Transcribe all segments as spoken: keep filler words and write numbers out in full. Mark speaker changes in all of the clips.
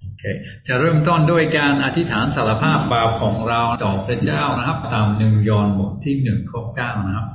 Speaker 1: โอเคจะเริ่มต้นด้วยการอธิษฐานสารภาพบาปของเราต่อพระเจ้านะครับตามหนึ่งยอห์นบทที่หนึ่งข้อเก้านะครับ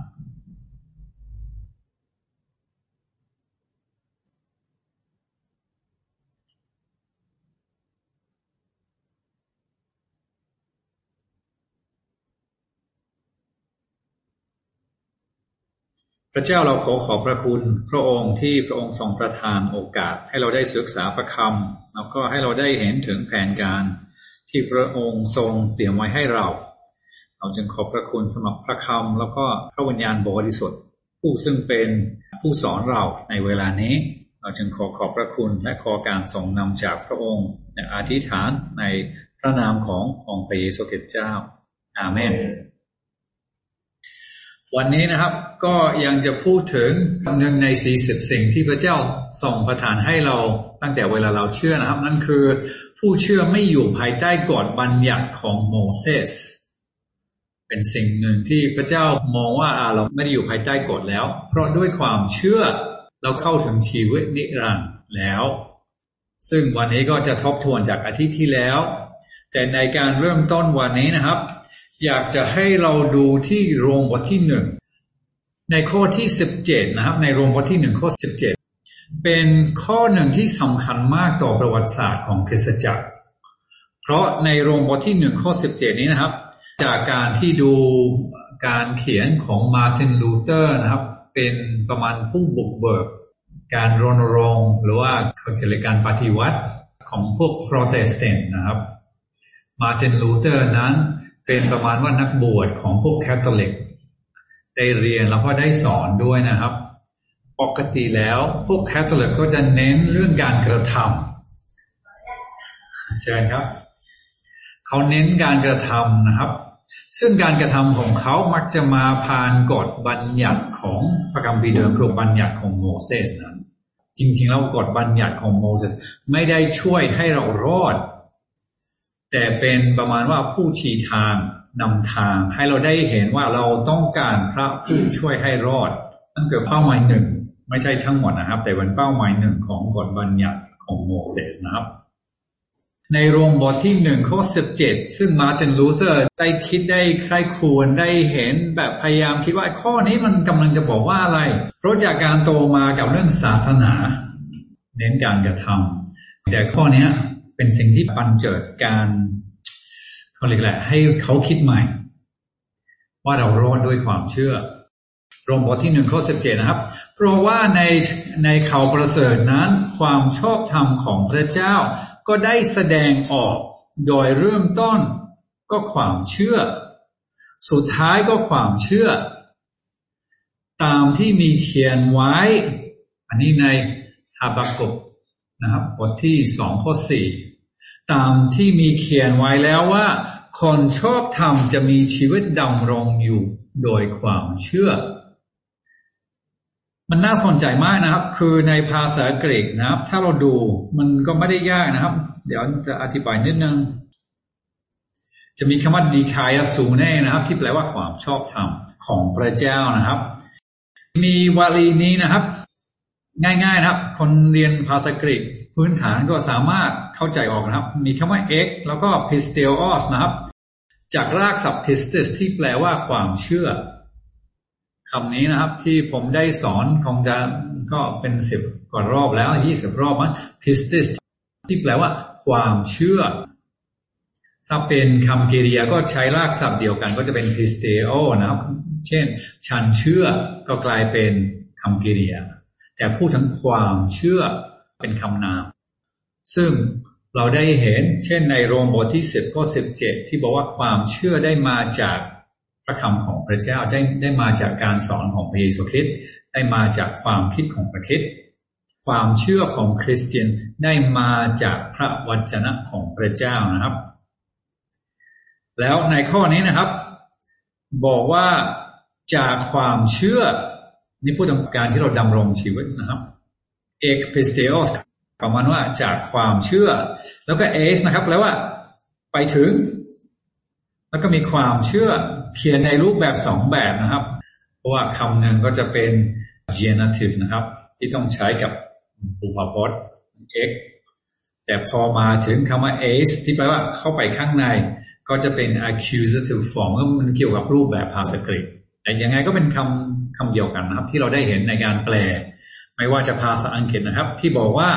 Speaker 1: พระเจ้าเราขอขอบพระคุณพระองค์ที่พระองค์ทรงประทานโอกาสให้เราได้ศึกษาพระคำแล้วก็ให้เราได้เห็นถึงแผนการที่พระองค์ทรงเตรียมไว้ให้เราเราจึงขอบพระคุณสำหรับพระคำแล้วก็พระวิญญาณบริสุทธิ์ผู้ซึ่งเป็นผู้สอนเราในเวลานี้เราจึงขอขอบพระคุณและขอการทรงนำจากพระองค์และอธิษฐานในพระนามขององค์พระเยซูคริสต์เจ้าอาเมนวันนี้นะครับก็ยังจะพูดถึงหนึ่งในสี่สิบสิ่งที่พระเจ้าทรงประทานให้เราตั้งแต่เวลาเราเชื่อนะครับนั่นคือผู้เชื่อไม่อยู่ภายใต้กฎบัญญัติของโมเสสเป็นสิ่งหนึ่งที่พระเจ้ามองว่าเราไม่ได้อยู่ภายใต้กฎแล้วเพราะด้วยความเชื่อเราเข้าถึงชีวิตนิรันดร์แล้วซึ่งวันนี้ก็จะทบทวนจากอาทิตย์ที่แล้วแต่ในการเริ่มต้นวันนี้นะครับอยากจะให้เราดูที่โรมบทที่หนึ่งในข้อที่สิบเจ็ดนะครับในโรมบทที่หนึ่งข้อสิบเจ็ดเป็นข้อหนึ่งที่สำคัญมากต่อประวัติศาสตร์ของคริสตจักรเพราะในโรมบทที่หนึ่งข้อสิบเจ็ดนี้นะครับจากการที่ดูการเขียนของมาร์ตินลูเทอร์นะครับเป็นประมาณผู้บุกเบิกการรณรงค์หรือว่าเขาจะเรียกการปฏิวัติของพวกโปรเตสแตนต์นะครับมาร์ตินลูเทอร์นั้นเป็นประมาณว่านักบวชของพวกแคทอลิกได้เรียนแล้วก็ได้สอนด้วยนะครับปกติแล้วพวกแคทอลิกก็จะเน้นเรื่องการกระทำเชิญครับเขาเน้นการกระทำนะครับซึ่งการกระทำของเขามักจะมาผ่านกฎบัญญัติของพระคัมภีร์เดิมคือบัญญัติของโมเสสนั้นจริงๆแล้วกฎบัญญัติของโมเสสไม่ได้ช่วยให้เรารอดแต่เป็นประมาณว่าผู้ชี้ทางนำทางให้เราได้เห็นว่าเราต้องการพระผู้ช่วยให้รอดนั่นคือเป้าหมายหนึ่งไม่ใช่ทั้งหมดนะครับแต่เป็นเป้าหมายหนึ่งของกฎบัญญัติของโมเสสนะครับในโรมบทที่หนึ่งข้อสิบเจ็ดซึ่งมาร์ตินลูเทอร์ได้คิดได้ใคร่ครวญได้เห็นแบบพยายามคิดว่าข้อนี้มันกำลังจะบอกว่าอะไรเพราะจากการโตมากับเรื่องศาสนาเน้นการกระทำแต่ข้อนี้เป็นสิ่งที่บันเจิดการเขาเรียกแหละให้เขาคิดใหม่ว่าเรารอดด้วยความเชื่อโรมบทที่หนึ่งข้อสิบเจ็ดนะครับเพราะว่าในในข่าวประเสริฐนั้นความชอบธรรมของพระเจ้าก็ได้แสดงออกโดยเริ่มต้นก็ความเชื่อสุดท้ายก็ความเชื่อตามที่มีเขียนไว้อันนี้ในฮาบากุกนะครับบทที่สองข้อสี่ตามที่มีเขียนไว้แล้วว่าคนชอบธรรมจะมีชีวิตดำรงอยู่โดยความเชื่อมันน่าสนใจมากนะครับคือในภาษากรีกนะครับถ้าเราดูมันก็ไม่ได้ยากนะครับเดี๋ยวจะอธิบายนิดนึงจะมีคำว่าดิคายาสูเน่นะครับที่แปลว่าความชอบธรรมของพระเจ้านะครับมีวลีนี้นะครับง่ายๆนะครับคนเรียนภาษากรีกพื้นฐานก็สามารถเข้าใจออกนะครับมีคำว่า ek แล้วก็ pisteos นะครับจากรากศัพท์ pistis ที่แปลว่าความเชื่อคำนี้นะครับที่ผมได้สอนของดาก็เป็นสิบกว่ารอบแล้วยี่สิบรอบมั้ง pistis ที่แปลว่าความเชื่อถ้าเป็นคำกริยาก็ใช้รากศัพท์เดียวกันก็จะเป็น pisteo นะครับเช่นฉันเชื่อก็กลายเป็นคำกริยาแต่พูดถึงความเชื่อเป็นคำนามซึ่งเราได้เห็นเช่นในโรมบทที่สิบข้อสิบเจ็ดที่บอกว่าความเชื่อได้มาจากพระคำของพระเจ้าได้ได้มาจากการสอนของพระเยซูคริสต์ได้มาจากความคิดของพระคริสต์ความเชื่อของคริสเตียนได้มาจากพระวจนะของพระเจ้านะครับแล้วในข้อนี้นะครับบอกว่าจากความเชื่อนี่พูดถึงการที่เราดำรงชีวิตนะครับเอกพิสเตโอสประมาณว่าจากความเชื่อแล้วก็เอสนะครับแปลว่าไปถึงแล้วก็มีความเชื่อเขียนในรูปแบบสองแบบนะครับเพราะว่าคำหนึ่งก็จะเป็น genitive นะครับที่ต้องใช้กับบุพพจน์ x แต่พอมาถึงคำว่า as ที่แปลว่าเข้าไปข้างในก็จะเป็น accusative form ก็มันเกี่ยวกับรูปแบบภาษากรีกแต่ยังไงก็เป็นคำคำเดียวกันนะครับที่เราได้เห็นในการแปลไม่ว่าจะภาษาอังกฤษนะครับที่บอกว่า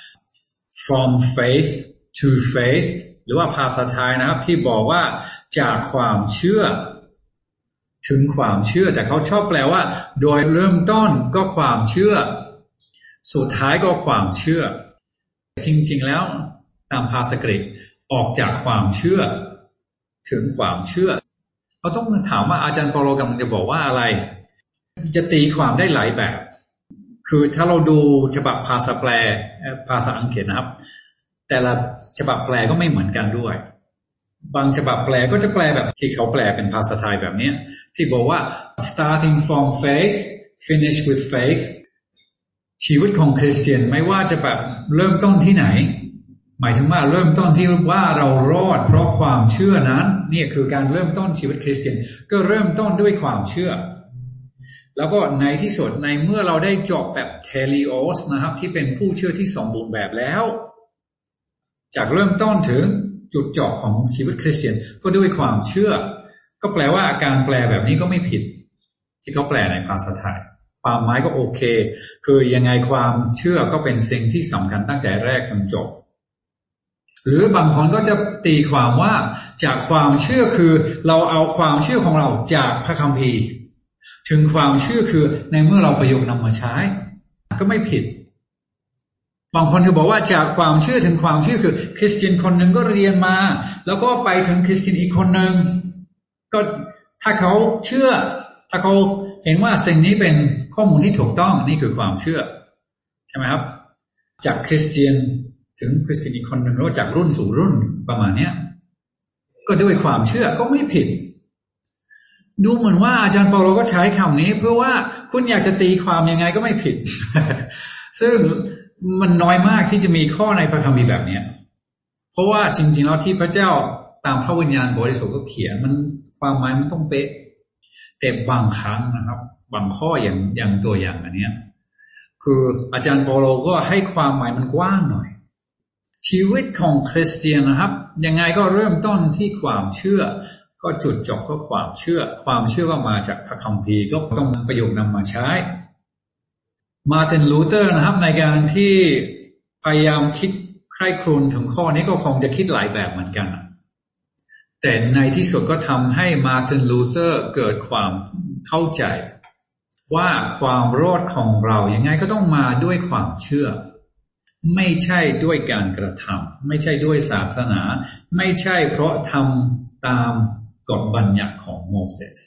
Speaker 1: from faith to faith หรือว่าภาษาไทยนะครับที่บอกว่าจากความเชื่อถึงความเชื่อแต่เขาชอบแปลว่าโดยเริ่มต้นก็ความเชื่อสุดท้ายก็ความเชื่อจริงๆแล้วตามภาษากรีกออกจากความเชื่อถึงความเชื่อเราต้องถามว่าอาจารย์เปาโลกำลังจะบอกว่าอะไรจะตีความได้หลายแบบคือถ้าเราดูฉบับภาษาแปลภาษาอังกฤษนะครับแต่ละฉบับแปลก็ไม่เหมือนกันด้วยบางฉบับแปลก็จะแปลแบบที่เขาแปลเป็นภาษาไทยแบบนี้ที่บอกว่า starting from faith finish with faith ชีวิตของคริสเตียนไม่ว่าจะแบบเริ่มต้นที่ไหนหมายถึงว่าเริ่มต้นที่ว่าเรารอดเพราะความเชื่อนั้นนี่คือการเริ่มต้นชีวิตคริสเตียนก็เริ่มต้นด้วยความเชื่อแล้วก็ในที่สุดในเมื่อเราได้จบแบบเทลิโอสนะครับที่เป็นผู้เชื่อที่สมบูรณ์แบบแล้วจากเริ่มต้นถึงจุดจบของชีวิตคริสเตียนก็ด้วยความเชื่อก็แปลว่าการแปลแบบนี้ก็ไม่ผิดที่เขาแปลในภาษาไทยความหมายก็โอเคคือยังไงความเชื่อก็เป็นสิ่งที่สำคัญตั้งแต่แรกจนจบหรือบางคนก็จะตีความว่าจากความเชื่อคือเราเอาความเชื่อของเราจากพระคัมภีร์ถึงความเชื่อคือในเมื่อเราประยุกต์นำมาใช้ก็ไม่ผิดบางคนก็บอกว่าจากความเชื่อถึงความเชื่อคือคริสเตียนคนหนึ่งก็เรียนมาแล้วก็ไปถึงคริสเตียนอีกคนหนึ่งก็ถ้าเขาเชื่อถ้าเขาเห็นว่าสิ่งนี้เป็นข้อมูลที่ถูกต้องนี่คือความเชื่อใช่ไหมครับจากคริสเตียนถึงคริสเตียนอีกคนหนึ่งหรือจากรุ่นสู่รุ่นประมาณนี้ก็ด้วยความเชื่อก็ไม่ผิดดูเหมือนว่าอาจารย์เปาโลก็ใช้คำนี้เพื่อว่าคุณอยากจะตีความยังไงก็ไม่ผิด ซึ่งมันน้อยมากที่จะมีข้อในพระคัมภีร์แบบนี้เพราะว่าจริงๆแล้วที่พระเจ้าตามพระวิญญาณบริสุทธิ์ก็เขียนมันความหมายมันต้องเป๊ะแต่บางครั้งนะครับบางข้ออย่างอย่างตัวอย่างอันเนี้ยคืออาจารย์เปาโลก็ให้ความหมายมันกว้างหน่อยชีวิตของคริสเตียนนะครับยังไงก็เริ่มต้นที่ความเชื่อก็จุดจบก็ความเชื่อความเชื่อก็มาจากพระคัมภีร์ก็ต้องประโยคนำมาใช้มาร์ตินลูเทอร์นะครับในการที่พยายามคิดใคร่ครวญถึงข้อนี้ก็คงจะคิดหลายแบบเหมือนกันแต่ในที่สุดก็ทำให้มาร์ตินลูเทอร์เกิดความเข้าใจว่าความรอดของเรายังไงก็ต้องมาด้วยความเชื่อไม่ใช่ด้วยการกระทำไม่ใช่ด้วยศาสนาไม่ใช่เพราะทำตามกฎบัญญัติของโมเสส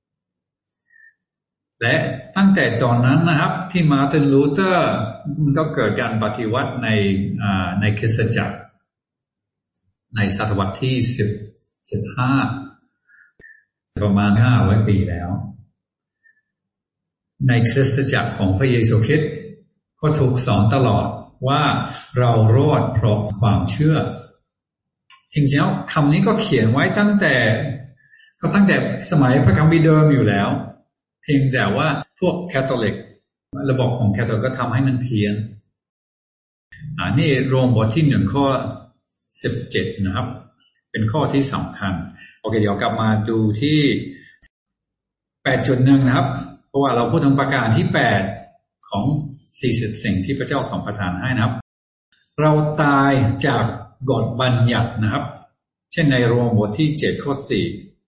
Speaker 1: และตั้งแต่ตอนนั้นนะครับที่มาร์ตินลูเทอร์มันก็เกิดการปฏิวัติในในคริสตจักรในศตวรรษที่สิบ สิบห้าประมาณห้าร้อยปีแล้วในคริสตจักรของพระเยซูคริสต์ก็ถูกสอนตลอดว่าเรารอดเพราะความเชื่อจริงๆแล้วคำนี้ก็เขียนไว้ตั้งแต่ก็ตั้งแต่สมัยพระคัมภีร์เดิมอยู่แล้วเพียงแต่ว่าพวกแคทอลิกระบบของแคทอลิกก็ทำให้มันเพี้ยนอ่านี่โรมบทที่หนึ่งข้อสิบเจ็ดนะครับเป็นข้อที่สำคัญโอเคเดี๋ยวกลับมาดูที่ แปดจุดหนึ่ง นะครับเพราะว่าเราพูดถึงประการที่แปดของสี่สิบสิ่งที่พระเจ้าทรงประทานให้นะครับเราตายจากกฎบัญญัตินะครับเช่นในโรมบทที่เจ็ดข้อสี่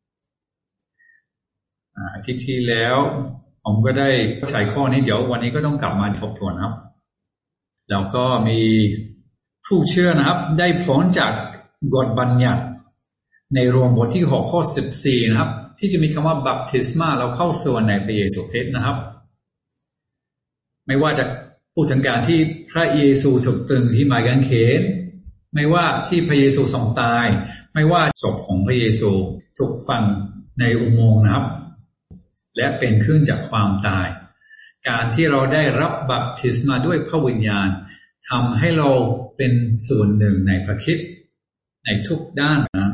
Speaker 1: อาทิตย์ที่แล้วผมก็ได้ใช้ข้อนี้เดี๋ยววันนี้ก็ต้องกลับมาทบทวนครับแล้วก็มีผู้เชื่อนะครับได้พ้นจากกฎบัญญัติในโรมบทที่หกข้อสิบสี่นะครับที่จะมีคำว่าบัพติศมาเราเข้าส่วนในพระเยซูคริสต์นะครับไม่ว่าจะพูดถึงการที่พระเยซูถูกตรึงที่ไม้กางเขนไม่ว่าที่พระเยซูทรงตายไม่ว่าศพของพระเยซูถูกฝังในอุโมงค์นะครับและเป็นขึ้นจากความตายการที่เราได้รับบัพติศมาด้วยพระวิญญาณทำให้เราเป็นส่วนหนึ่งในพระคริสต์ในทุกด้านนั้น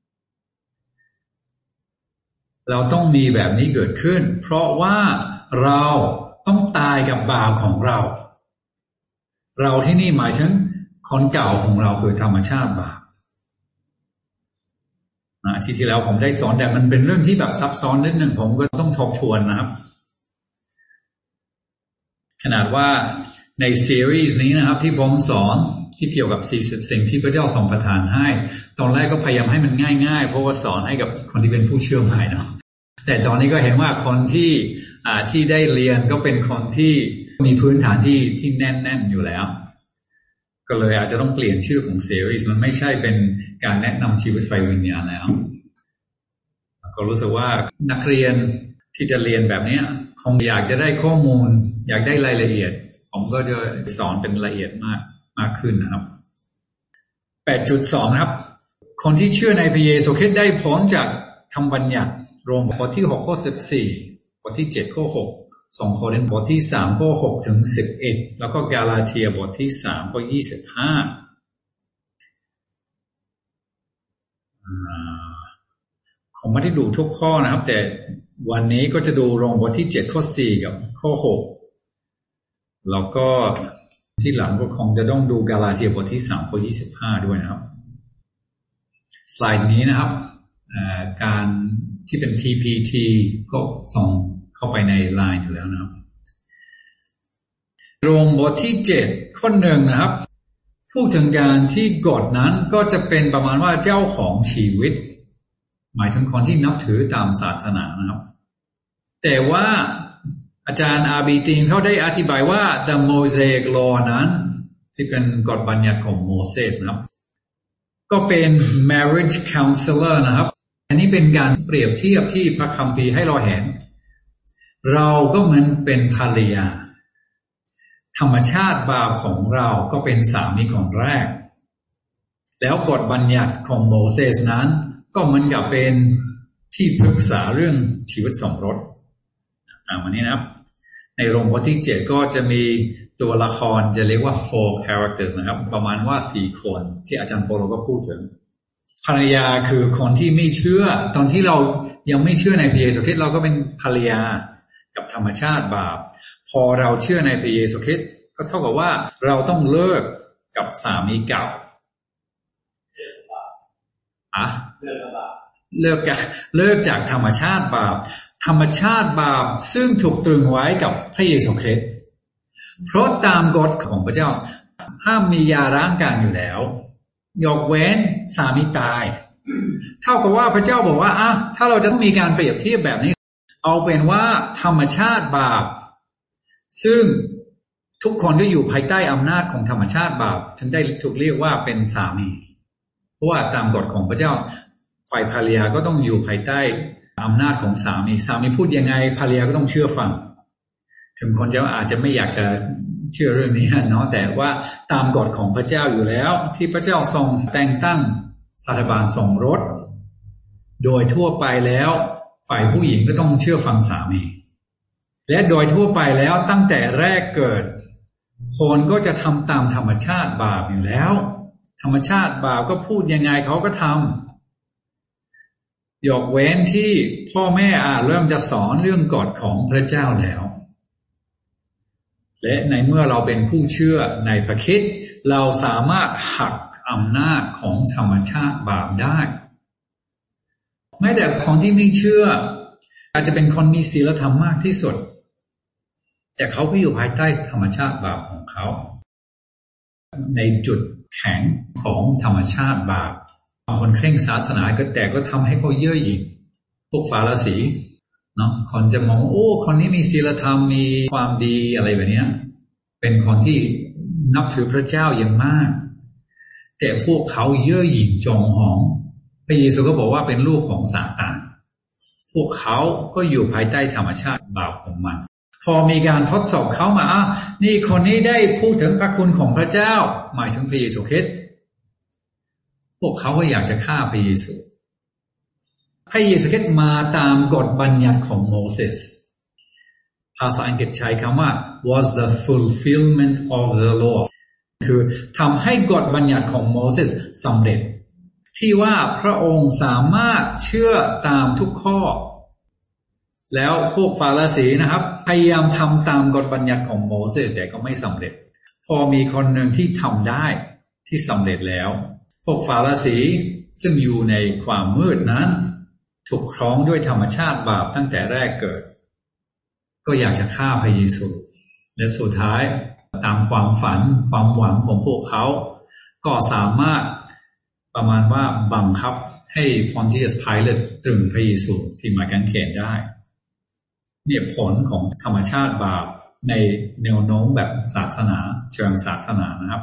Speaker 1: เราต้องมีแบบนี้เกิดขึ้นเพราะว่าเราต้องตายกับบาปของเราเราที่นี่หมายถึงคนเก่าของเราคือธรรมชาติบาปอาทิตย์ที่แล้วผมได้สอนแต่มันเป็นเรื่องที่แบบซับซ้อนนิดหนึ่งผมก็ต้องทบทวนนะครับขนาดว่าในซีรีส์นี้นะครับที่ผมสอนที่เกี่ยวกับสี่สิบสิ่งที่พระเจ้าทรงประทานให้ตอนแรกก็พยายามให้มันง่ายๆเพราะว่าสอนให้กับคนที่เป็นผู้เชื่อใหม่เนาะแต่ตอนนี้ก็เห็นว่าคนที่อ่าที่ได้เรียนก็เป็นคนที่มีพื้นฐานที่ที่แน่นๆอยู่แล้วก็เลยอาจจะต้องเปลี่ยนชื่อของซีรีส์มันไม่ใช่เป็นการแนะนำชีวิตไฟวิญญาณแล้วก็รู้สึกว่านักเรียนที่จะเรียนแบบนี้คงอยากจะได้ข้อมูลอยากได้รายละเอียดผมก็จะสอนเป็นละเอียดมากมากขึ้นนะครับ แปดจุดสอง ครับคนที่เชื่อในพระเยซูคริสต์ได้พ้นจากคำบัญญัติโรมบทที่หกข้อสิบสี่บทที่เจ็ดข้อหกสองโครินธ์บทที่สามข้อหกถึงสิบเอ็ดแล้วก็กาลาเทียบทที่สามข้อยี่สิบห้าคงไม่ได้ดูทุกข้อนะครับแต่วันนี้ก็จะดูโรมบทที่เจ็ดข้อสี่กับข้อหกแล้วก็ที่หลังก็คงจะต้องดูกาลาเทียบทที่สามข้อยี่สิบห้าด้วยนะครับสไลด์นี้นะครับการที่เป็น พี พี ที ก็ส่งเข้าไปใน ไลน์ อยู่แล้วนะครับโรมบทที่เจ็ดข้อหนึ่งนะครับพูดถึงการที่กฎนั้นก็จะเป็นประมาณว่าเจ้าของชีวิตหมายถึงคนที่นับถือตามศาสนานะครับแต่ว่าอาจารย์อาบีตีนเขาได้อธิบายว่า The Mosaic Law นั้นที่เป็นกฎบัญญัติของโมเสสนะครับก็เป็น marriage counselor นะครับอันนี้เป็นการเปรียบเทียบที่พระคัมภีร์ให้เราเห็นเราก็เหมือนเป็นภรรยาธรรมชาติบาปของเราก็เป็นสามีคนแรกแล้วกฎบัญญัติของโมเสสนั้นก็เหมือนกับเป็นที่ปรึกษาเรื่องชีวิตสมรสตามวันนี้นะครับในโรมบทที่เจ็ดก็จะมีตัวละครจะเรียกว่า four characters นะครับประมาณว่าสี่คนที่อาจารย์โปโลก็พูดถึงภรรยาคือคนที่ไม่เชื่อตอนที่เรายังไม่เชื่อในพระเยซูคริสต์เราก็เป็นภรรยากับธรรมชาติบาปพอเราเชื่อในพระเยซูคริสต์ก็เท่ากับว่าเราต้องเลิกกับสามีเก่าอะเลิกบาปเลิกจากเลิกจากธรรมชาติบาปธรรมชาติบาปซึ่งถูกตรึงไว้กับพระเยซูคริสต์เพราะตามกฎของพระเจ้าห้ามมีหย่าร้างกันอยู่แล้วยกเว้นสามีตายเท่ากับว่าพระเจ้าบอกว่าอ่ะถ้าเราจะต้องมีการเปรียบเทียบแบบนี้เอาเป็นว่าธรรมชาติบาปซึ่งทุกคนก็อยู่ภายใต้อำนาจของธรรมชาติบาปถึงได้ถูกเรียกว่าเป็นสามีเพราะว่าตามกฎของพระเจ้าฝ่ายภรรยาก็ต้องอยู่ภายใต้อำนาจของสามีสามีพูดยังไงภรรยาก็ต้องเชื่อฟังถึงคนจะอาจจะไม่อยากจะเชื่อเรื่องนี้เนาะแต่ว่าตามกฎของพระเจ้าอยู่แล้วที่พระเจ้าทรงแต่งตั้งสถาบันสมรสโดยทั่วไปแล้วฝ่ายผู้หญิงก็ต้องเชื่อฟังสามีและโดยทั่วไปแล้วตั้งแต่แรกเกิดคนก็จะทำตามธรรมชาติบาปอยู่แล้วธรรมชาติบาปก็พูดยังไงเขาก็ทำยกเว้นที่พ่อแม่อาจเริ่มจะสอนเรื่องกฎของพระเจ้าแล้วและในเมื่อเราเป็นผู้เชื่อในพระคริสต์เราสามารถหักอำนาจของธรรมชาติบาปได้แม้แต่คนที่ไม่เชื่ออาจจะเป็นคนมีศีลธรรมมากที่สุดแต่เขาก็อยู่ภายใต้ธรรมชาติบาปของเขาในจุดแข็งของธรรมชาติบาปบางคนเคร่งศาสนาก็แต่ก็ทำให้เขาเย่อหยิ่งพวกฟาริสีเนาะคนจะมองโอ้คนนี้มีศีลธรรมมีความดีอะไรแบบนี้เป็นคนที่นับถือพระเจ้าอย่างมากแต่พวกเขาเย่อหยิ่งจองหองพระเยซูก็บอกว่าเป็นลูกของซาตานพวกเขาก็อยู่ภายใต้ธรรมชาติบาปของมันพอมีการทดสอบเขามาอ่ะนี่คนนี้ได้พูดถึงพระคุณของพระเจ้าหมายถึงพระเยซูคริสต์พวกเขาก็อยากจะฆ่าพระเยซูพระเยซูคริสต์มาตามกฎบัญญัติของโมเสสภาษาอังกฤษใช้คำว่า was the fulfillment of the law คือทำให้กฎบัญญัติของโมเสสสำเร็จที่ว่าพระองค์สามารถเชื่อตามทุกข้อแล้วพวกฟาริสีนะครับพยายามทำตามกฎบัญญัติของโมเสสแต่ก็ไม่สำเร็จพอมีคนหนึ่งที่ทำได้ที่สำเร็จแล้วพวกฟาริสีซึ่งอยู่ในความมืดนั้นถูกคล้องด้วยธรรมชาติบาปตั้งแต่แรกเกิดก็อยากจะฆ่าพระเยซูและสุดท้ายตามความฝันความหวังของพวกเขาก็สามารถประมาณว่าบังคับให้พอนติอัสไพเลตตรึงพระเยซูที่ไม้กางเขนได้เนี่ยผลของธรรมชาติบาปในแนวโน้มแบบศาสนาเชิงศาสนานะครับ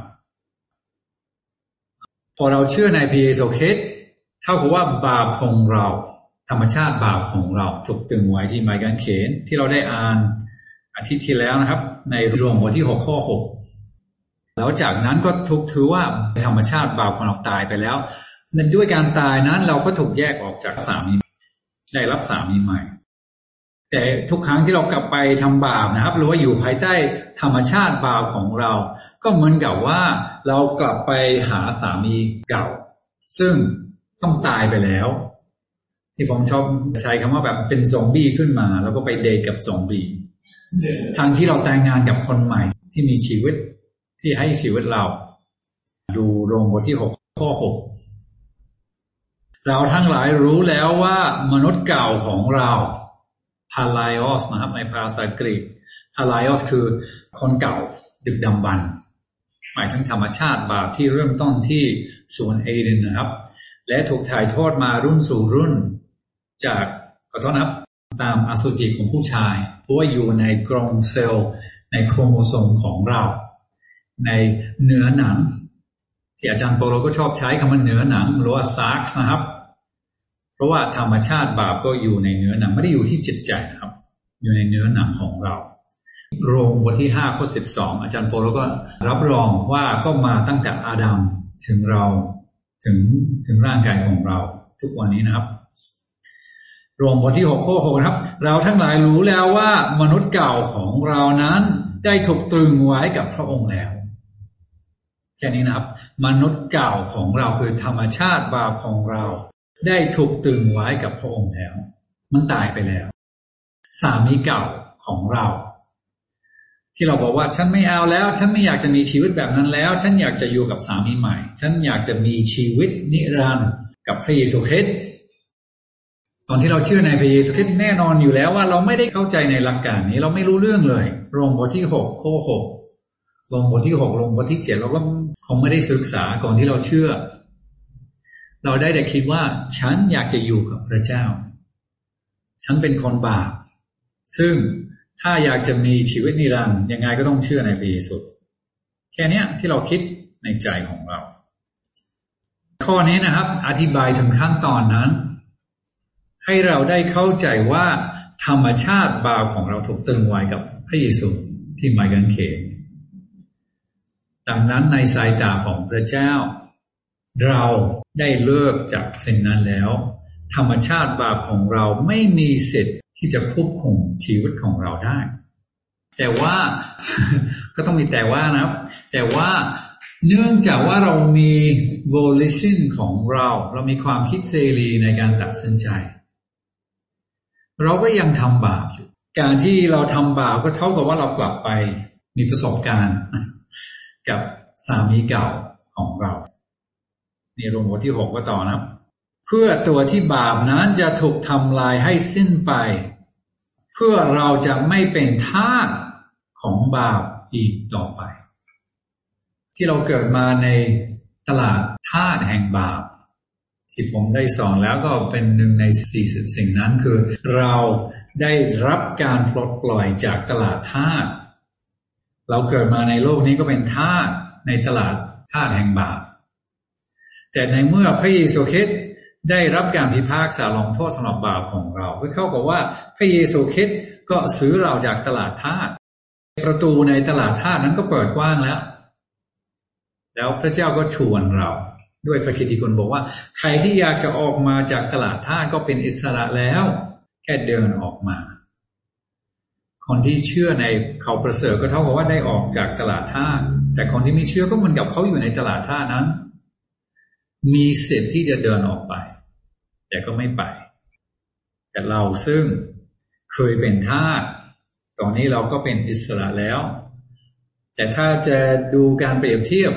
Speaker 1: พอเราเชื่อในพระเยซูคริสต์เท่ากับว่าบาปของเราธรรมชาติบาปของเราถูกตรึงไว้ที่ไม้กางเขนที่เราได้อ่านอาทิตย์ที่แล้วนะครับในโรมบทที่หกข้อหกแล้วจากนั้นก็ถูกถือว่าธรรมชาติบาปของเราตายไปแล้วด้วยการตายนั้นเราก็ถูกแยกออกจากสามีได้รับสามีใหม่แต่ทุกครั้งที่เรากลับไปทำบาปนะครับหรือว่าอยู่ภายใต้ธรรมชาติบาปของเราก็เหมือนกับว่าเรากลับไปหาสามีเก่าซึ่งต้องตายไปแล้วที่ผมชอบใช้คำว่าแบบเป็นซอมบี้ขึ้นมาแล้วก็ไปเดทกับซอมบี้ทางที่เราแต่งงานกับคนใหม่ที่มีชีวิตที่ให้ชีวิตเราดูโรมบทที่หกข้อหกเราทั้งหลายรู้แล้วว่ามนุษย์เก่าของเราพาไลออสนะครับในภาษากรีกพาไลออสคือคนเก่าดึกดำบรรพ์หมายถึงธรรมชาติบาปที่เริ่มต้นที่สวนเอเดนนะครับและถูกถ่ายทอดมารุ่นสู่รุ่นจากขอโทษนะครับตามอสุจิของผู้ชายเพราะว่าอยู่ในกรงเซลล์ในโครโมโซมของเราในเนื้อหนังที่อาจารย์โปโลก็ชอบใช้คำว่าเนื้อหนังหรือว่าซาร์กนะครับเพราะว่าธรรมชาติบาปก็อยู่ในเนื้อหนังไม่ได้อยู่ที่จิตใจนะครับอยู่ในเนื้อหนังของเราโรมบทที่ห้าข้อสิบสองอาจารย์โปโลก็รับรองว่าก็มาตั้งแต่อาดัมถึงเราถึงถึงร่างกายของเราทุกวันนี้นะครับโรมบทที่หกข้อหกนะครับเราทั้งหลายรู้แล้วว่ามนุษย์เก่าของเรานั้นได้ถูกตรึงไว้กับพระองค์แล้วแค่นี้นะครับมนุษย์เก่าของเราคือธรรมชาติบาปของเราได้ถูกตรึงไว้กับพระองค์แล้วมันตายไปแล้วสามีเก่าของเราที่เราบอกว่าฉันไม่เอาแล้วฉันไม่อยากจะมีชีวิตแบบนั้นแล้วฉันอยากจะอยู่กับสามีใหม่ฉันอยากจะมีชีวิตนิรันดร์กับพระเยซูคริสต์ตอนที่เราเชื่อในพระเยซูคริสต์แน่นอนอยู่แล้วว่าเราไม่ได้เข้าใจในหลักการนี้เราไม่รู้เรื่องเลยโรมบทที่หกข้อหกโรมบทที่หกโรมบทที่เจ็ดเราก็คงไม่ได้ศึกษาก่อนที่เราเชื่อเราได้แต่คิดว่าฉันอยากจะอยู่กับพระเจ้าฉันเป็นคนบาปซึ่งถ้าอยากจะมีชีวิตนิรันดร์ยังไงก็ต้องเชื่อในพระเยซูแค่นี้ที่เราคิดในใจของเราข้อนี้นะครับอธิบายถึงขั้นตอนนั้นให้เราได้เข้าใจว่าธรรมชาติบาปของเราถูกตรึงไว้กับพระเยซูที่ไม้กางเขนดังนั้นในสายตาของพระเจ้าเราได้เลิกจากสิ่งนั้นแล้วธรรมชาติบาปของเราไม่มีสิทธิ์ที่จะควบคุมชีวิตของเราได้แต่ว่า ก็ต้องมีแต่ว่านะครับแต่ว่าเนื่องจากว่าเรามี volition ของเราเรามีความคิดเสรีในการตัดสินใจเราก็ยังทำบาปอยู่การที่เราทำบาปก็เท่ากับว่าเรากลับไปมีประสบการณ์กับสามีเก่าของเราในโรมบทที่หกก็ต่อนะครับเพื่อตัวที่บาปนั้นจะถูกทำลายให้สิ้นไปเพื่อเราจะไม่เป็นทาสของบาปอีกต่อไปที่เราเกิดมาในตลาดทาสแห่งบาปที่ผมได้สอนแล้วก็เป็นหนึ่งในสี่สิบสิ่งนั้นคือเราได้รับการปลดปล่อยจากตลาดทาสเราเกิดมาในโลกนี้ก็เป็นทาสในตลาดทาสแห่งบาปแต่ในเมื่อพระเยซูคริสต์ได้รับการพิพากษาลงโทษสำหรับบาปของเราก็เท่ากับว่าพระเยซูคริสต์ก็ซื้อเราจากตลาดทาสประตูในตลาดทาสนั้นก็เปิดกว้างแล้วแล้วพระเจ้าก็ชวนเราด้วยพระคิดที่คุณบอกว่าใครที่อยากจะออกมาจากตลาดทาสก็เป็นอิสระแล้วแค่เดินออกมาคนที่เชื่อในเขาประเสริฐก็เท่ากับว่าได้ออกจากตลาดทาสแต่คนที่ไม่เชื่อก็เหมือนกับเขาอยู่ในตลาดทาสนั้นมีสิทธิ์ที่จะเดินออกไปแต่ก็ไม่ไปแต่เราซึ่งเคยเป็นทาสตอนนี้เราก็เป็นอิสระแล้วแต่ถ้าจะดูการเปรียบเทียบ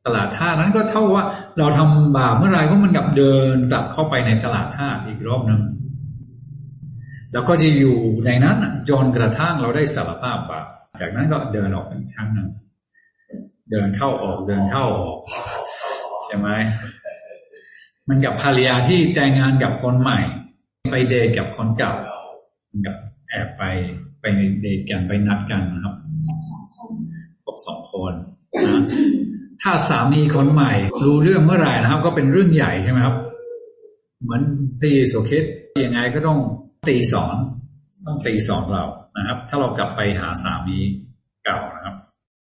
Speaker 1: ตลาดธาตุนั้นก็เท่าว่าเราทำบาปเมื่อไรก็มันกลับเดินกลับเข้าไปในตลาดธาตุอีกรอบนึงแล้วก็จะอยู่ในนั้นจนกระทั่งเราได้สารภาพบาปจากนั้นก็เดินออกอีกครั้งนึงเดินเข้าออกเดินเข้าออกใช่ไหมมันกับภรรยาที่แต่งงานกับคนใหม่ไปเดทกับคนเก่ามันกับแอบไปไปเดทกันไปนัดกันนะครับครบสองคนนะถ้าสามีคนใหม่รู้เรื่องเมื่อไหร่นะครับก็เป็นเรื่องใหญ่ใช่ไหมครับเหมือนตีโสคิดยังไงก็ต้องตีสอนต้องตีสอนเรานะครับถ้าเรากลับไปหาสามีเก่านะครับ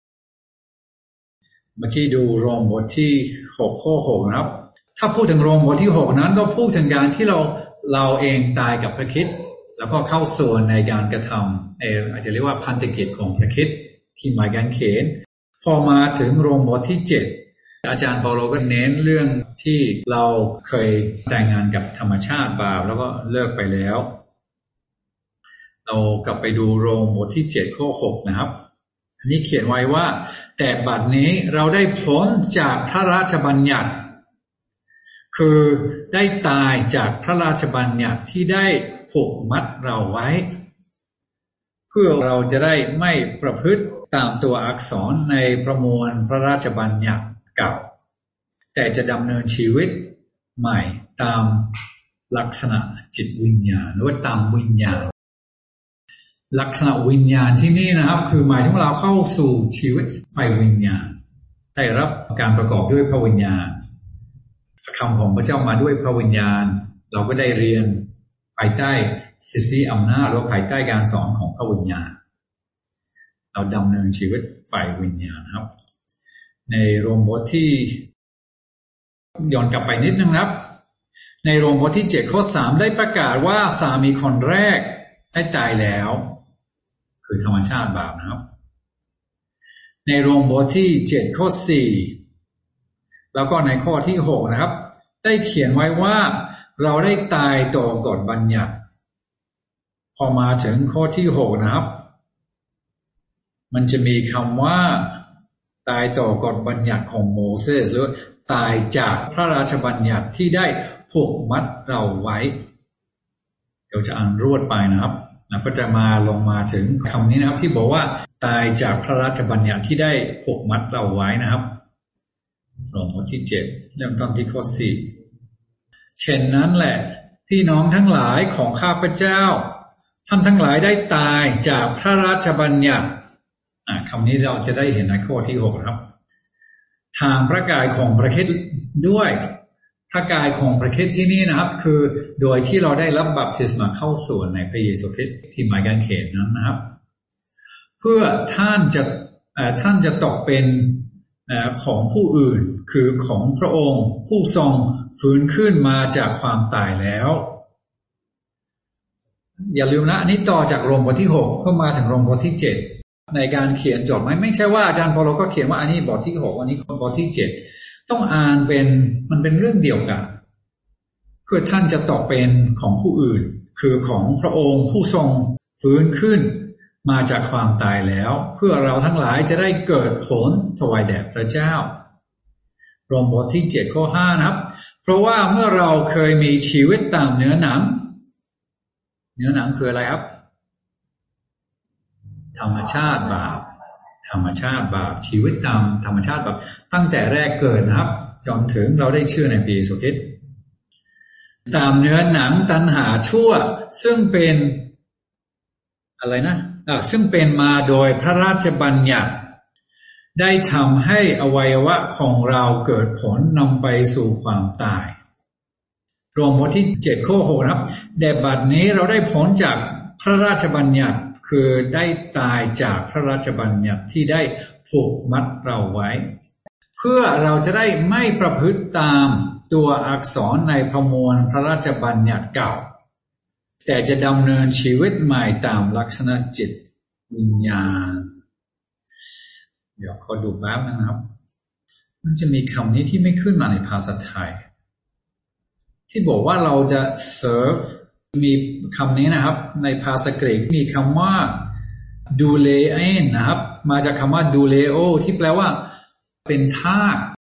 Speaker 1: เมื่อกี้ดูโรมบทที่หกข้อหกนะครับถ้าพูดถึงโรมบทที่หกนั้นก็พูดถึงการที่เราเราเองตายกับพระคริสต์แล้วก็เข้าส่วนในการกระทำเอออาจจะเรียกว่าพันธกิจของพระคริสต์ที่หมายกางเขนพอมาถึงโรมบทที่เจ็ดอาจารย์เปาโลก็เน้นเรื่องที่เราเคยแต่งงานกับธรรมชาติบาปแล้วก็เลิกไปแล้วเรากลับไปดูโรมบทที่เจ็ดข้อหกนะครับอันนี้เขียนไว้ว่าแต่บัดนี้เราได้พ้นจากพระราชบัญญัติคือได้ตายจากพระราชบัญญัติที่ได้ผูกมัดเราไว้เพื่อเราจะได้ไม่ประพฤติตามตัวอักษรในประมวลพระราชบัญญัติเก่าแต่จะดำเนินชีวิตใหม่ตามลักษณะจิตวิญญาณหรือว่าตามวิญญาณลักษณะวิญญาณที่นี่นะครับคือหมายถึงเราเข้าสู่ชีวิตฝ่ายวิญญาณได้รับการประกอบด้วยพระวิญญาณคำของพระเจ้ามาด้วยพระวิญญาณเราก็ได้เรียนภายใต้สิทธิอำนาจหรือภายใต้การสอนของพระวิญญาณเราดำเนินชีวิตฝ่ายวิญญาณครับในโรมบทที่ย้อนกลับไปนิดนึงครับในโรมบทที่เจ็ดข้อสามได้ประกาศว่าสามีคนแรกได้ตายแล้วคือธรรมชาติบาปนะครับในโรมบทที่เจ็ดข้อสี่แล้วก็ในข้อที่หกนะครับได้เขียนไว้ว่าเราได้ตายต่อกฎบัญญัติพอมาถึงข้อที่หกนะครับมันจะมีคำว่าตายต่อกฎบัญญัติของโมเสสหรือตายจากพระราชบัญญัติที่ได้ผูกมัดเราไว้เดี๋ยวจะอ่านรวดไปนะครับแล้วก็จะมาลงมาถึงคำนี้นะครับที่บอกว่าตายจากพระราชบัญญัติที่ได้ผูกมัดเราไว้นะครับโรมบทที่เจ็ดเริ่มต้นที่ข้อสี่เช่นนั้นแหละพี่น้องทั้งหลายของข้าพเจ้าท่านทั้งหลายได้ตายจากพระราชบัญญัติคำนี้เราจะได้เห็นในข้อที่หกครับทางพระกายของพระคริสต์ด้วยพระกายของพระคริสต์ที่นี่นะครับคือโดยที่เราได้รับบัพติศมาเข้าส่วนในพระเยซูคริสต์ที่หมายกางเขนนั้นนะครับเพื่อท่านจะท่านจะตกเป็นของผู้อื่นคือของพระองค์ผู้ทรงฟื้นขึ้นมาจากความตายแล้วอย่าลืมนะอันนี้ต่อจากโรมบทที่หกก็มาถึงโรมบทที่เจ็ดในการเขียนจดไหมไม่ใช่ว่าอาจารย์พอเราก็เขียนว่าอันนี้บทที่หกอันนี้บทที่เจ็ดต้องอ่านเป็นมันเป็นเรื่องเดียวกันเพื่อท่านจะตกเป็นของผู้อื่นคือของพระองค์ผู้ทรงฟื้นขึ้นมาจากความตายแล้วเพื่อเราทั้งหลายจะได้เกิดผลถวายแด่พระเจ้าโรมบทที่เจ็ดข้อห้านะครับเพราะว่าเมื่อเราเคยมีชีวิตตามเนื้อหนังเนื้อหนังคืออะไรครับธรรมชาติบาปธรรมชาติบาปชีวิตตามธรรมชาติบาปตั้งแต่แรกเกิดนะครับจนถึงเราได้เชื่อในพระเยซูคริสต์ตามเนื้อหนังตัณหาชั่วซึ่งเป็นอะไรนะอ่ะซึ่งเป็นมาโดยพระราชบัญญัติได้ทำให้อวัยวะของเราเกิดผลนำไปสู่ความตายโรมบทที่เจ็ดข้อหกนะครับแต่บัดนี้เราได้พ้นจากพระราชบัญญัติคือได้ตายจากพระราชบัญญัติที่ได้ผูกมัดเราไว้เพื่อเราจะได้ไม่ประพฤติตามตัวอักษรในประมวลพระราชบัญญัติเก่าแต่จะดำเนินชีวิตใหม่ตามลักษณะจิตวิญญาณเดี๋ยวขอดูแป๊บนะครับมันจะมีคำนี้ที่ไม่ขึ้นมาในภาษาไทยที่บอกว่าเราจะ serve มีคำนี้นะครับในภาษากรีกมีคำว่า doulein นะครับมาจากคำว่า douleo ที่แปลว่าเป็นทาส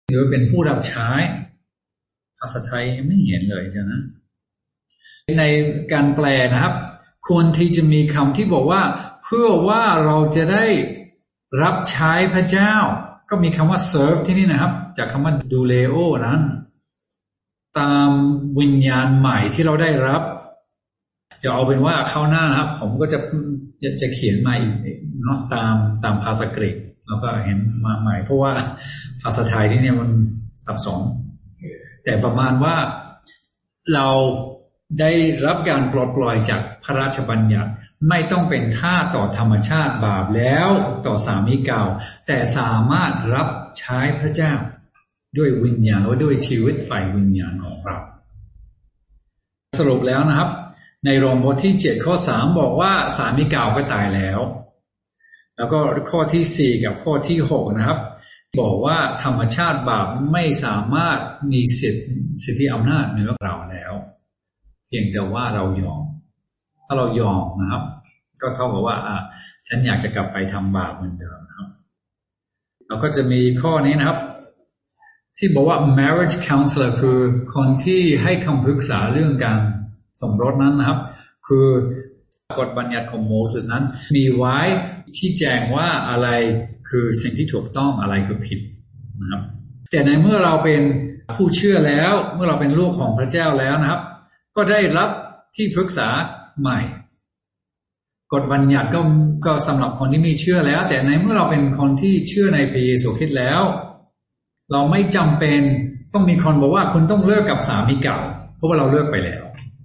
Speaker 1: หรือเป็นผู้รับใช้ภาษาไทยไม่เห็นเลยเดี๋ยวนะในการแปลนะครับควรที่จะมีคำที่บอกว่าเพื่อว่าเราจะได้รับใช้พระเจ้าก็มีคำว่า serve ที่นี่นะครับจากคำว่า duleo นั้นตามวิญญาณใหม่ที่เราได้รับจะเอาเป็นว่าเข้าหน้านะครับผมก็จะจะจะเขียนมาอีกเนาะตามตามภาษากรีกแล้วก็เห็นมาใหม่เพราะว่าภาษาไทยที่เนี่ยมันสับสนแต่ประมาณว่าเราได้รับการปลดปล่อยจากพระราชบัญญัติไม่ต้องเป็นทาสต่อธรรมชาติบาปแล้วต่อสามีเก่าแต่สามารถรับใช้พระเจ้าด้วยวิญญาณหรือด้วยชีวิตฝ่ายวิญญาณของเราสรุปแล้วนะครับในโรมบทที่เจ็ดข้อสามบอกว่าสามีเก่าก็ตายแล้วแล้วก็ข้อที่สี่กับข้อที่หกนะครับบอกว่าธรรมชาติบาปไม่สามารถมีสิทธิสิทธิอำนาจเหนือเราแล้วเพียงแต่ว่าเรายอมถ้าเรายอมนะครับก็เท่ากับว่าอ่ะฉันอยากจะกลับไปทำบาปเหมือนเดิมนะครับเราก็จะมีข้อนี้นะครับที่บอกว่า marriage counselor คือคนที่ให้คำปรึกษาเรื่องการสมรสนั้นนะครับคือกฎบัญญัติของโมเสสนั้นมีไว้ชี้แจงว่าอะไรคือสิ่งที่ถูกต้องอะไรคือผิดนะครับแต่ในเมื่อเราเป็นผู้เชื่อแล้วเมื่อเราเป็นลูกของพระเจ้าแล้วนะครับก็ได้รับที่ปรึกษาใหม่กฎบัญญัติก็ก็สำหรับคนที่มีเชื่อแล้วแต่ในเมื่อเราเป็นคนที่เชื่อในพระเยซูคริสต์แล้วเราไม่จำเป็นต้องมีคนบอกว่าคุณต้องเลิกกับสามีเก่าเพราะว่าเราเลิกไปแล้ว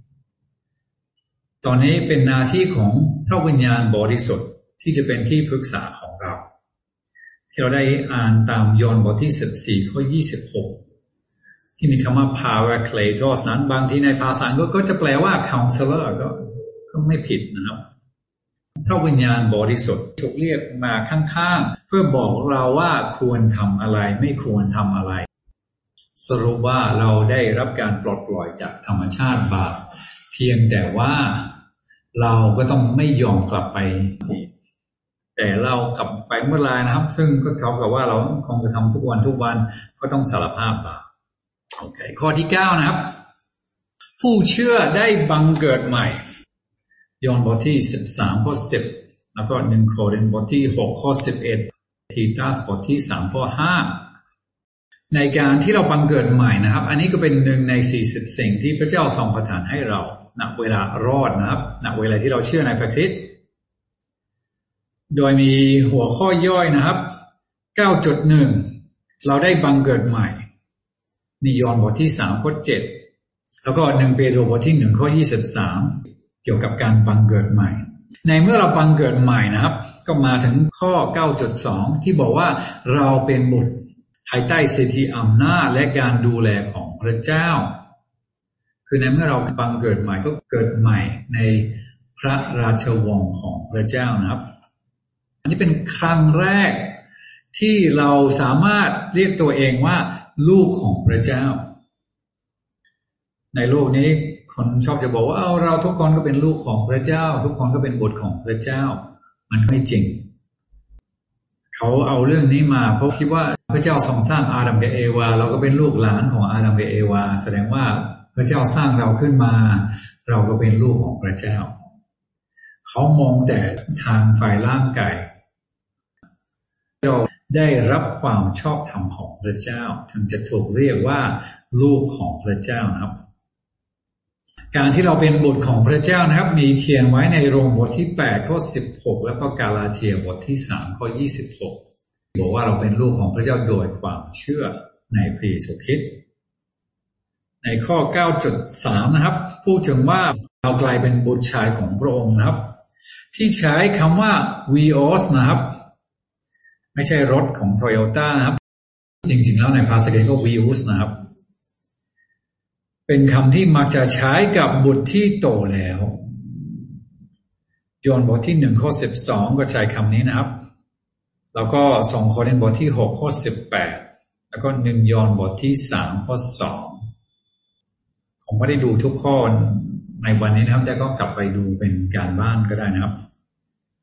Speaker 1: ตอนนี้เป็นหน้าที่ของพระวิญญาณบริสุทธิ์ที่จะเป็นที่ปรึกษาของเราที่เราได้อ่านตามยอห์นบทที่สิบสี่ข้อยี่สิบหกที่มีคำว่า Parakletos นั้นบางทีในภาษาก็ก็จะแปลว่า counselor ก็ก็ไม่ผิดนะครับพระวิญญาณบริสุทธิ์ถูกเรียกมาข้างๆเพื่อบอกเราว่าควรทำอะไรไม่ควรทำอะไรสรุปว่าเราได้รับการปลดปล่อยจากธรรมชาติบาปเพียงแต่ว่าเราก็ต้องไม่ยอมกลับไปแต่เรากลับไปเมื่อไรนะครับซึ่งก็เท่ากับว่าเราคงจะทำทุกวันทุกวันก็ต้องสารภาพบาปโอเคข้อที่เก้านะครับผู้เชื่อได้บังเกิดใหม่ยอห์นบทที่สิบสามข้อสิบแล้วก็หนึ่งโครินธ์บทที่หกข้อสิบเอ็ดทีตัสบทที่สามข้อห้าในการที่เราบังเกิดใหม่นะครับอันนี้ก็เป็นหนึ่งในสี่สิบสิ่งที่พระเจ้าทรงประทานให้เราณเวลารอดนะครับณเวลาที่เราเชื่อในพระคริสต์โดยมีหัวข้อย่อยนะครับ เก้าจุดหนึ่ง เราได้บังเกิดใหม่ในยอห์นบทที่สามข้อเจ็ดแล้วก็หนึ่งเปโตรบทที่หนึ่งข้อยี่สิบสามเกี่ยวกับการบังเกิดใหม่ในเมื่อเราบังเกิดใหม่นะครับก็มาถึงข้อ เก้าจุดสอง ที่บอกว่าเราเป็นบุตรภายใต้สิทธิอำนาจและการดูแลของพระเจ้าคือในเมื่อเราบังเกิดใหม่ก็เกิดใหม่ในพระราชวงศ์ของพระเจ้านะครับอันนี้เป็นครั้งแรกที่เราสามารถเรียกตัวเองว่าลูกของพระเจ้าในโลกนี้คนชอบจะบอกว่าเอาเราทุกคนก็เป็นลูกของพระเจ้าทุกคนก็เป็นบุตรของพระเจ้ามันไม่จริงเขาเอาเรื่องนี้มาเพราะคิดว่าพระเจ้าทรงสร้างอาดัมกับเอวาเราก็เป็นลูกหลานของอาดัมกับเอวาแสดงว่าพระเจ้าสร้างเราขึ้นมาเราก็เป็นลูกของพระเจ้าเขามองแต่ทางฝ่ายร่างกายเราได้รับความชอบธรรมของพระเจ้าถึงจะถูกเรียกว่าลูกของพระเจ้านะครับการที่เราเป็นบุตรของพระเจ้านะครับมีเขียนไว้ในโรมบทที่แปดข้อสิบหกแล้วก็กาลาเทียบทที่สามข้อยี่สิบหกบอกว่าเราเป็นลูกของพระเจ้าโดยความเชื่อในพระเยซูคริสต์ในข้อ เก้าจุดสาม นะครับพูดถึงว่าเรากลายเป็นบุตรชายของพระองค์นะครับที่ใช้คำว่า vios นะครับไม่ใช่รถของ Toyota นะครับจริงๆแล้วในภาษากรีกก็ vios นะครับเป็นคำที่มักจะใช้กับบุตรที่โตแล้วยอห์นบทที่หนึ่งข้อสิบสองก็ใช้คำนี้นะครับแล้วก็สองโครินธ์บทที่หกข้อสิบแปดแล้วก็หนึ่งยอห์นบทที่สามข้อสองผมไม่ได้ดูทุกข้อในวันนี้นะครับแต่ก็กลับไปดูเป็นการบ้านก็ได้นะครับ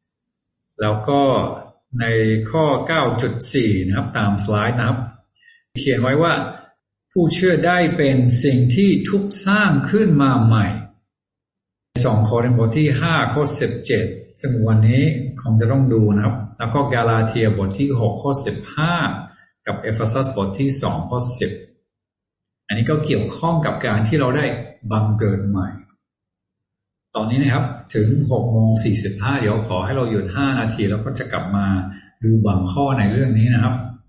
Speaker 1: แล้วก็ในข้อ เก้าจุดสี่ นะครับตามสไลด์นะครับเขียนไว้ว่าผู้เชื่อได้เป็นสิ่งที่ทุกสร้างขึ้นมาใหม่สองโครินธ์บทที่ห้าข้อสิบเจ็ดซึ่งวันนี้คงจะต้องดูนะครับแล้วก็กาลาเทียบทที่หกข้อสิบห้ากับเอเฟซัสบทที่สองข้อสิบอันนี้ก็เกี่ยวข้องกับการที่เราได้บังเกิดใหม่ตอนนี้นะครับถึงหกโมงสี่สิบห้าเดี๋ยวขอให้เราหยุดห้านาทีแล้วก็จะกลับมาดูบางข้อในเรื่องนี้นะครับ